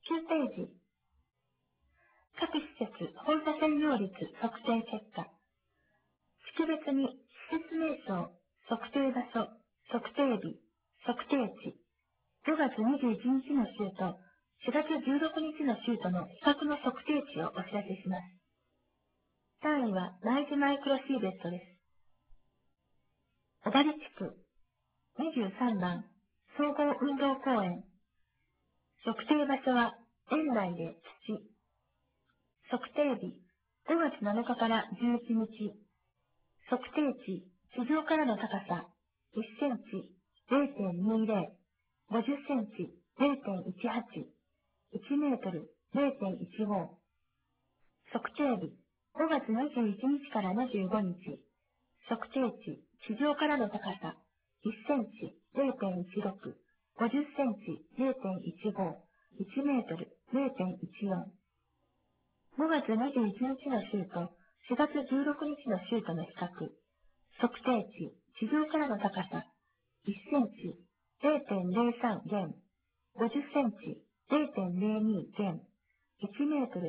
9ページ。各施設放射線量率測定結果。地区別に施設名称、測定場所、測定日、測定値、5月21日の週と4月16日の週との比較の測定値をお知らせします。単位はライズマイクロシーベットです。小針地区23番総合運動公園。測定場所は園内で土。測定日5月7日から11日。測定値地上からの高さ1センチ 0.20、50センチ 0.18、1メートル 0.15。測定日5月21日から25日。測定値地上からの高さ1センチ 0.16、50センチ 0.15、1メートル 0.14。5月21日の週と4月16日の週との比較。測定値地上からの高さ1センチ 0.03 減、50センチ 0.02 減、1メートル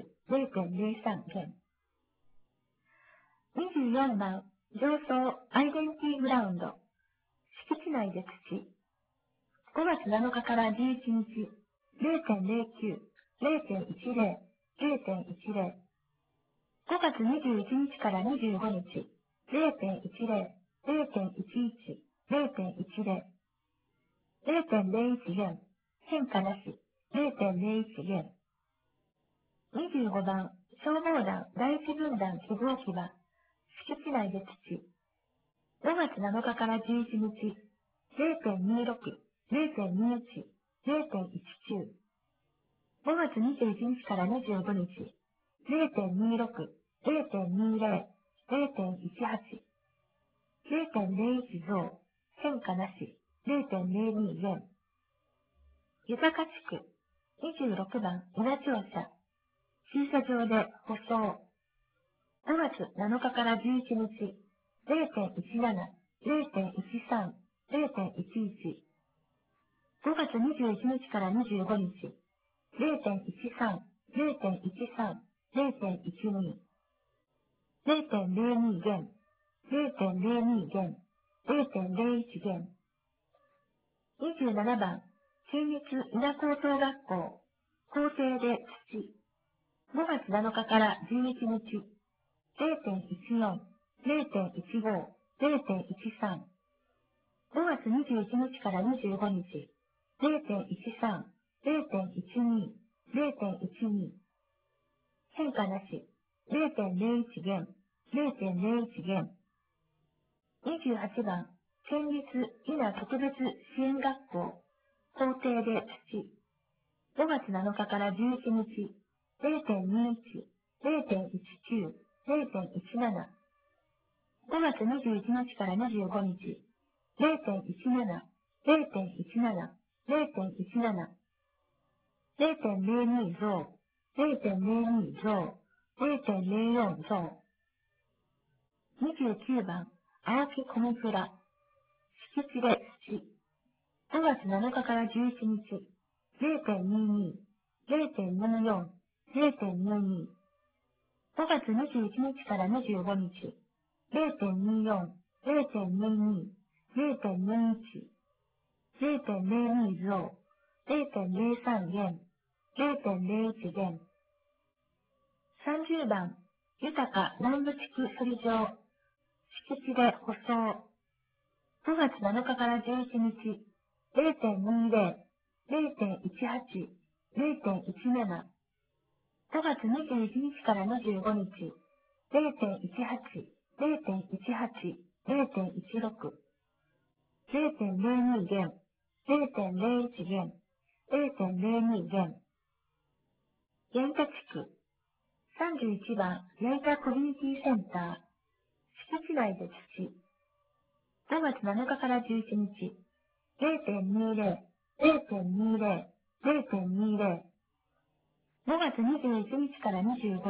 0.03 減。24番上層アイデンティグラウンド。敷地内で土。5月7日から11日。0.09、0.10、0.10。5月21日から25日。0.10、0.11、0.10。0.01 元。変化なし。0.01元。25番消防団第一分団希望機場。敷地内で土。5月7日から11日。0.26、0.21、0.19。5月21日から25日。0.26、0.20、0.18。0.01 増。変化なし。0.02 減。豊か地区。26番稲庁舎。駐車場で舗装。5月7日から11日。0.17、0.13、0.11。5月21日から25日。0.13、0.13、0.12。0.02 減。0.02 減。0.01減。27番県立稲高等学校。校庭で土。5月7日から11日。0.14、0.15、0.13。5月21日から25日。0.13、0.12、0.12。変化なし。0.01 減。0.01減。28番県立稲特別支援学校。校庭で土。5月7日から11日。0.21、0.19、0.17。5月21日から25日。0.17、0.17、0.17。0.02 増。0.02 増。0.04増。29番青木コミプラ。敷地で土。5月7日から11日。0.22、0.24、0.22。5月21日から25日。0.24、0.22、0.21。0.02 増。0.03 減。0.01減。30番豊か南部地区処理場。敷地で舗装。5月7日から11日。0.20、0.18、0.17。5月21日から25日。0.18、0.18、0.16。0.02 減。0.01減。0.02減。原価地区。31番原価コミュニティセンター。敷地内で土。5月7日から11日。0.20、0.20、0.20。5月21日から25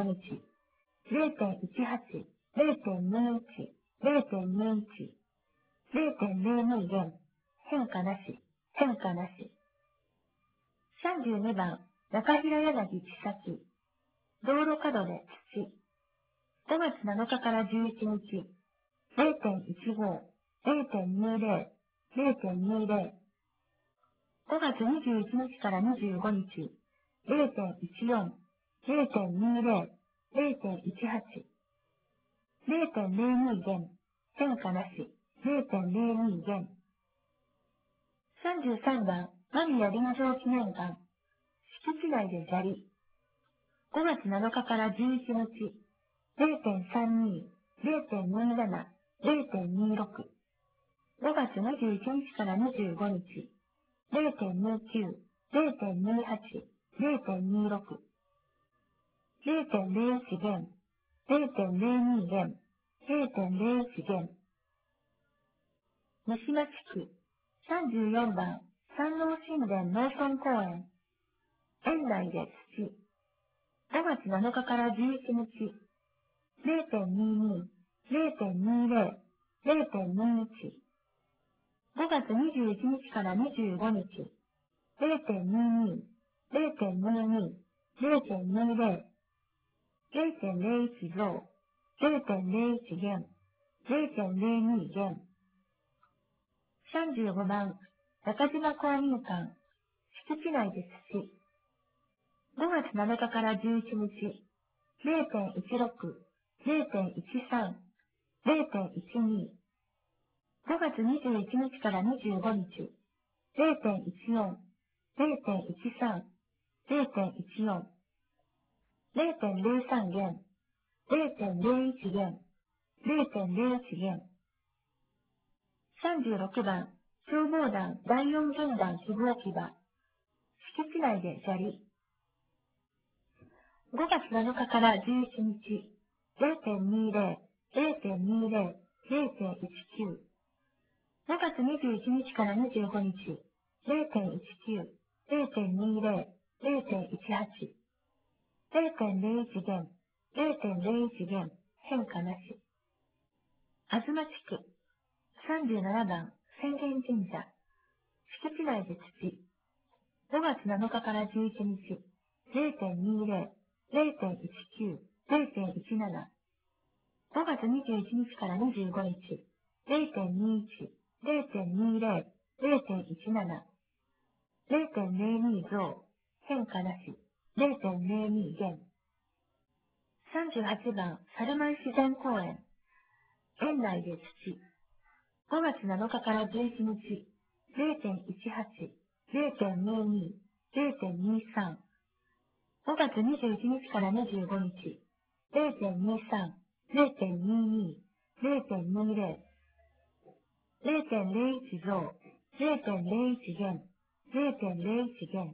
日。0.18、0.21、0.21。0.02 減。変化なし、変化なし。32番中平柳千崎、道路角で土。5月7日から11日、0.15、0.20、0.20。5月21日から25日、0.14、0.20、0.18。0.02 元、変化なし、0.02元。33番、間宮臨場記念館。敷地内で砂利。5月7日から11日、0.32、0.27、0.26。5月21日から25日、0.29、0.28、0.26。0.01 元、0.02元、0.01元。三島地区、34番、山王神殿農村公園。園内で土。5月7日から11日、0.22、0.20、0.21。5月21日から25日、0.22、0.22、0.20。0.01 増、0.01 減、0.02減。35番、中島公民館、敷地内で土。5月7日から11日、0.16、0.13、0.12。5月21日から25日、0.14、0.13、0.14。0.03 元、0.01 元、0.01元。36番、消防団第4軍団支部置き場。敷地内で砂利。5月7日から11日、0.20、0.20、0.19。5月21日から25日、0.19、0.20、0.18。0.01 元、0.01元、変化なし。東地区、37番、浅間神社。敷地内で土。5月7日から11日、0.20、0.19、0.17。5月21日から25日、0.21、0.20、0.17。0.02 増、変化なし。0.02 元。38番、猿舞自然公園。園内で土。5月7日から11日、0.18、0.22、0.23。5月21日から25日、0.23、0.22、0.20。0.01 増、0.01減、0.01減。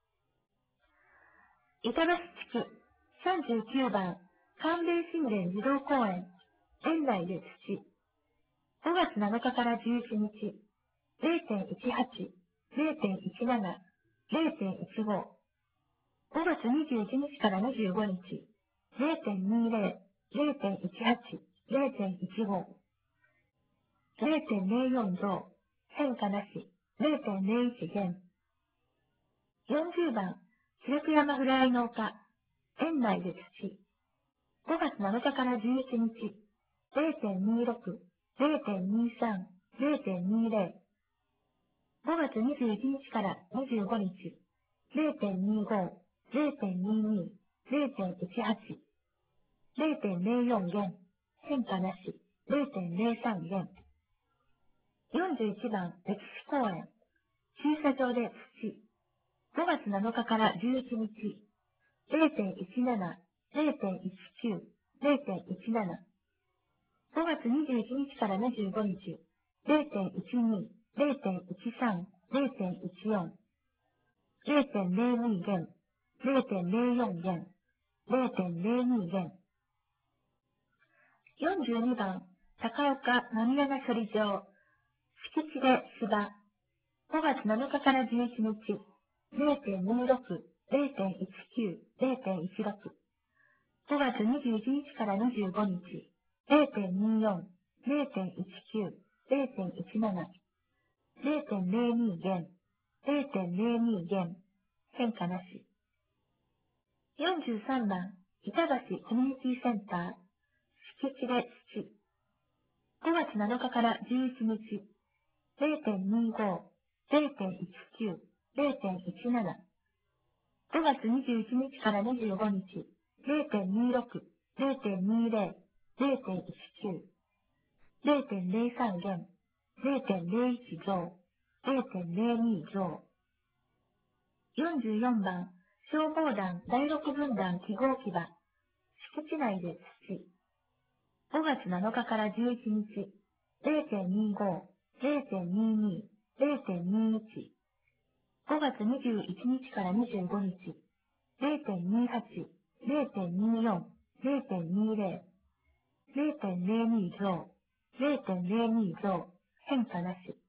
板橋地区、39番、寒冷神殿児童公園。園内で土。5月7日から11日、0.18、0.17、0.15。5月21日から25日、0.20、0.18、0.15。0.04 増、変化なし、0.01減。40番、白く山フライ農家。園内で土。5月7日から11日、0.26、0.23、0.20。5月21日から25日、0.25、0.22、0.18。0.04減、変化なし、0.03減。41番、歴史公園。駐車場で土。5月7日から11日、0.17、0.19、0.17。5月21日から25日、0.12、0.13、0.14。0.02減、0.04減、0.02減。42番、高岡飲山処理場。敷地で芝。5月7日から11日、0.26、0.19、0.16。5月21日から25日、0.24、0.19、0.17。0.02 減、0.02減、変化なし。 43番、板橋コミュニティセンター、敷地で土。5月7日から11日、0.25、0.19、0.17。5月21日から25日、0.26、0.20、0.19、0.03減、0.01増、0.02増。44番、消防団第6分団記号機場、敷地内で土。5月7日から11日、0.25、0.22、0.21。5月21日から25日、0.28、0.24、0.20、0.02増、0.02増、変化なし。